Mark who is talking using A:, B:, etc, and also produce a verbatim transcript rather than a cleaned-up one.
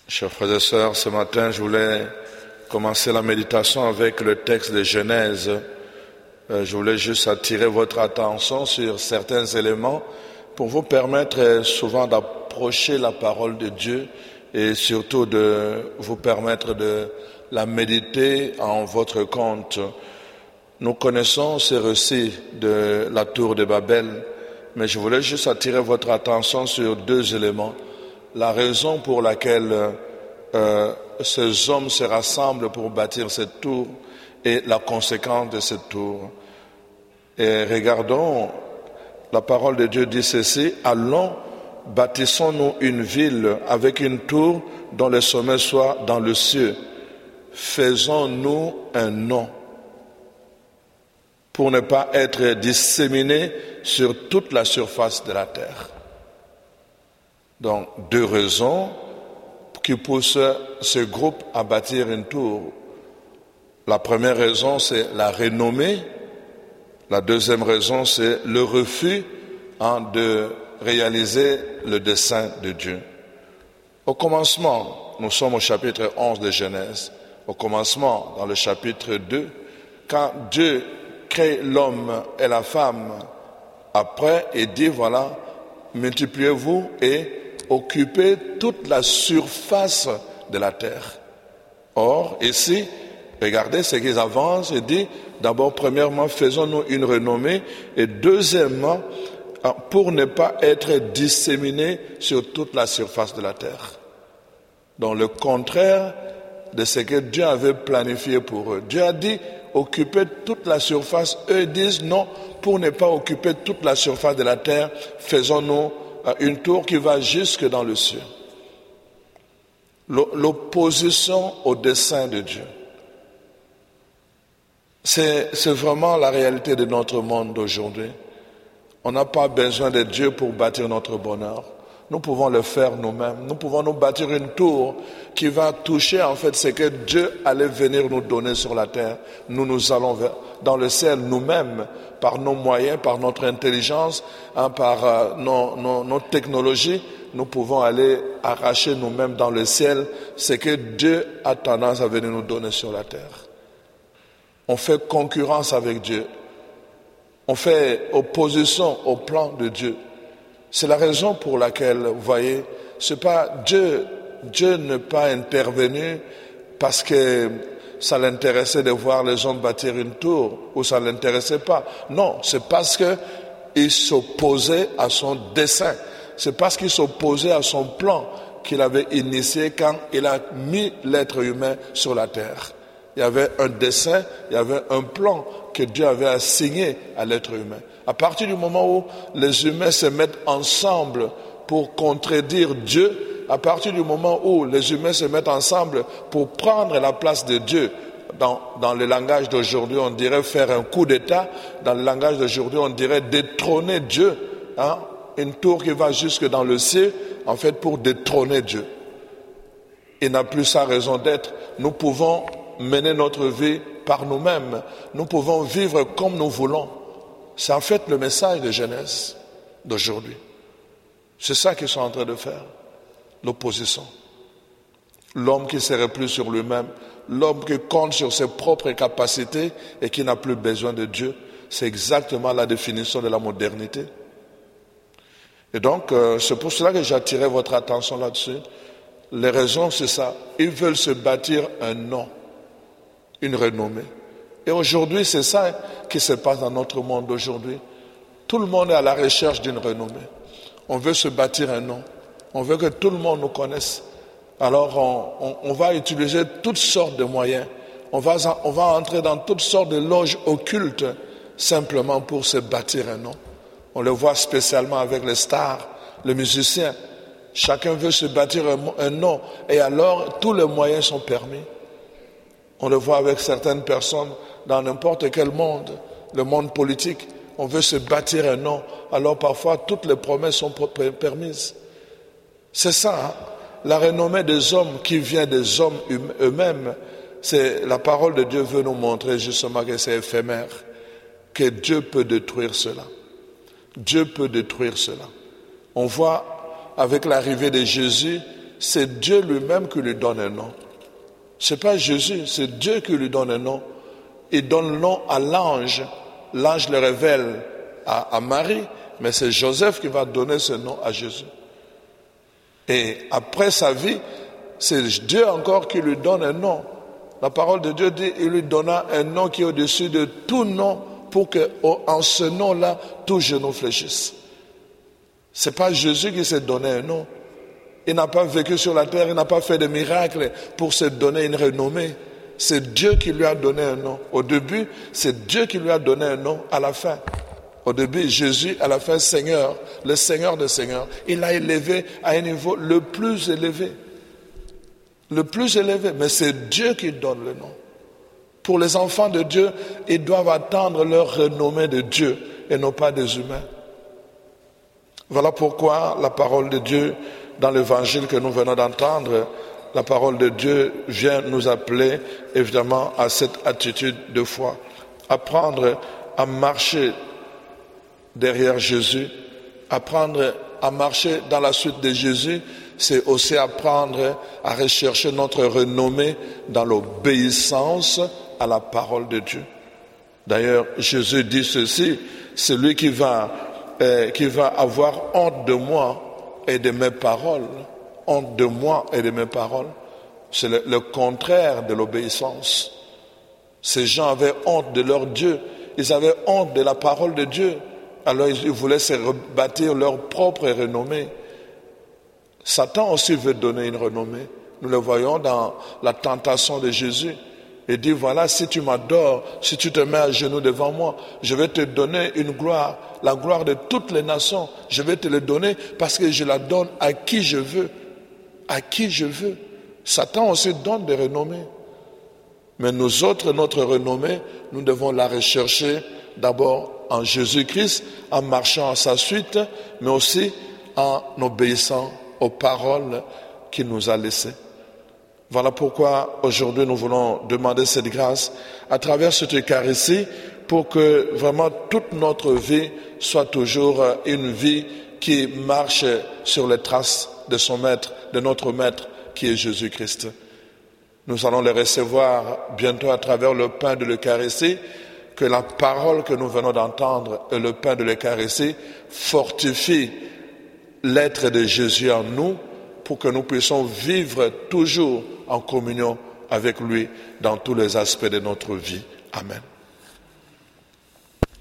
A: Chers frères et sœurs, ce matin, je voulais commencer la méditation avec le texte de Genèse. Euh, je voulais juste attirer votre attention sur certains éléments pour vous permettre souvent d'approcher la parole de Dieu et surtout de vous permettre de la méditer en votre compte. Nous connaissons ce récit de la tour de Babel, mais je voulais juste attirer votre attention sur deux éléments. La raison pour laquelle euh, ces hommes se rassemblent pour bâtir cette tour et la conséquence de cette tour. Et regardons, la parole de Dieu dit ceci: allons, bâtissons-nous une ville avec une tour dont le sommet soit dans le ciel. Faisons-nous un nom pour ne pas être disséminés sur toute la surface de la terre. Donc, deux raisons qui poussent ce groupe à bâtir une tour. La première raison, c'est la renommée. La deuxième raison, c'est le refus hein, de réaliser le dessein de Dieu. Au commencement, nous sommes au chapitre onze de Genèse. Au commencement, dans le chapitre deux, quand Dieu crée l'homme et la femme, après, il dit, voilà, multipliez-vous et occupez toute la surface de la terre. Or, ici, regardez ce qu'ils avancent et dit, d'abord, premièrement, faisons-nous une renommée et deuxièmement, pour ne pas être disséminés sur toute la surface de la terre. Donc, le contraire de ce que Dieu avait planifié pour eux. Dieu a dit, occupez toute la surface. Eux disent, non, pour ne pas occuper toute la surface de la terre, faisons-nous une tour qui va jusque dans le ciel. L'opposition au dessein de Dieu. C'est, c'est vraiment la réalité de notre monde d'aujourd'hui. On n'a pas besoin de Dieu pour bâtir notre bonheur. Nous pouvons le faire nous-mêmes. Nous pouvons nous bâtir une tour qui va toucher en fait ce que Dieu allait venir nous donner sur la terre. Nous nous allons dans le ciel nous-mêmes, par nos moyens, par notre intelligence, hein, par euh, nos, nos, nos technologies. Nous pouvons aller arracher nous-mêmes dans le ciel ce que Dieu a tendance à venir nous donner sur la terre. On fait concurrence avec Dieu. On fait opposition au plan de Dieu. C'est la raison pour laquelle, vous voyez, c'est pas Dieu, Dieu n'est pas intervenu parce que ça l'intéressait de voir les hommes bâtir une tour ou ça l'intéressait pas. Non, c'est parce que il s'opposait à son dessein. C'est parce qu'il s'opposait à son plan qu'il avait initié quand il a mis l'être humain sur la terre. Il y avait un dessein, il y avait un plan que Dieu avait assigné à l'être humain. À partir du moment où les humains se mettent ensemble pour contredire Dieu, à partir du moment où les humains se mettent ensemble pour prendre la place de Dieu, dans, dans le langage d'aujourd'hui, on dirait faire un coup d'État, dans le langage d'aujourd'hui, on dirait détrôner Dieu, hein, une tour qui va jusque dans le ciel, en fait, pour détrôner Dieu. Il n'a plus sa raison d'être. Nous pouvons mener notre vie par nous-mêmes. Nous pouvons vivre comme nous voulons. C'est en fait le message de Genèse d'aujourd'hui. C'est ça qu'ils sont en train de faire. L'opposition. L'homme qui se replie sur lui-même, l'homme qui compte sur ses propres capacités et qui n'a plus besoin de Dieu. C'est exactement la définition de la modernité. Et donc, euh, c'est pour cela que j'attirais votre attention là-dessus. Les raisons, c'est ça. Ils veulent se bâtir un nom, une renommée. Et aujourd'hui, c'est ça qui se passe dans notre monde d'aujourd'hui. Tout le monde est à la recherche d'une renommée. On veut se bâtir un nom. On veut que tout le monde nous connaisse. Alors, on, on, on va utiliser toutes sortes de moyens. On va, on va entrer dans toutes sortes de loges occultes simplement pour se bâtir un nom. On le voit spécialement avec les stars, les musiciens. Chacun veut se bâtir un, un nom. Et alors, tous les moyens sont permis. On le voit avec certaines personnes dans n'importe quel monde, le monde politique. On veut se bâtir un nom. Alors parfois, toutes les promesses sont permises. C'est ça, hein? La renommée des hommes qui vient des hommes eux-mêmes. C'est la parole de Dieu veut nous montrer justement que c'est éphémère, que Dieu peut détruire cela. Dieu peut détruire cela. On voit avec l'arrivée de Jésus c'est Dieu lui-même qui lui donne un nom. C'est pas Jésus, c'est Dieu qui lui donne un nom. Il donne le nom à l'ange. L'ange le révèle à, à Marie, mais c'est Joseph qui va donner ce nom à Jésus. Et après sa vie, c'est Dieu encore qui lui donne un nom. La parole de Dieu dit, il lui donna un nom qui est au-dessus de tout nom, pour que, en ce nom-là, tout genou fléchisse. C'est pas Jésus qui s'est donné un nom. Il n'a pas vécu sur la terre, il n'a pas fait de miracles pour se donner une renommée. C'est Dieu qui lui a donné un nom. Au début, c'est Dieu qui lui a donné un nom. À la fin, au début, Jésus, à la fin, Seigneur, le Seigneur des Seigneurs, il l'a élevé à un niveau le plus élevé. Le plus élevé, mais c'est Dieu qui donne le nom. Pour les enfants de Dieu, ils doivent attendre leur renommée de Dieu et non pas des humains. Voilà pourquoi la parole de Dieu, dans l'évangile que nous venons d'entendre, la parole de Dieu vient nous appeler évidemment à cette attitude de foi. Apprendre à marcher derrière Jésus, apprendre à marcher dans la suite de Jésus, c'est aussi apprendre à rechercher notre renommée dans l'obéissance à la parole de Dieu. D'ailleurs, Jésus dit ceci, celui qui va, euh, qui va avoir honte de moi et de mes paroles, honte de moi et de mes paroles, c'est le, le contraire de l'obéissance. Ces gens avaient honte de leur Dieu, ils avaient honte de la parole de Dieu, alors ils voulaient se rebâtir leur propre renommée. Satan aussi veut donner une renommée. Nous le voyons dans la tentation de Jésus. Il dit, voilà, si tu m'adores, si tu te mets à genoux devant moi, je vais te donner une gloire, la gloire de toutes les nations. Je vais te le donner parce que je la donne à qui je veux. À qui je veux. Satan aussi donne des renommées. Mais nous autres, notre renommée, nous devons la rechercher d'abord en Jésus-Christ, en marchant à sa suite, mais aussi en obéissant aux paroles qu'il nous a laissées. Voilà pourquoi aujourd'hui nous voulons demander cette grâce à travers cette Eucharistie pour que vraiment toute notre vie soit toujours une vie qui marche sur les traces de son Maître, de notre Maître qui est Jésus-Christ. Nous allons le recevoir bientôt à travers le pain de l'Eucharistie, que la parole que nous venons d'entendre et le pain de l'Eucharistie fortifie l'être de Jésus en nous pour que nous puissions vivre toujours en communion avec lui dans tous les aspects de notre vie. Amen.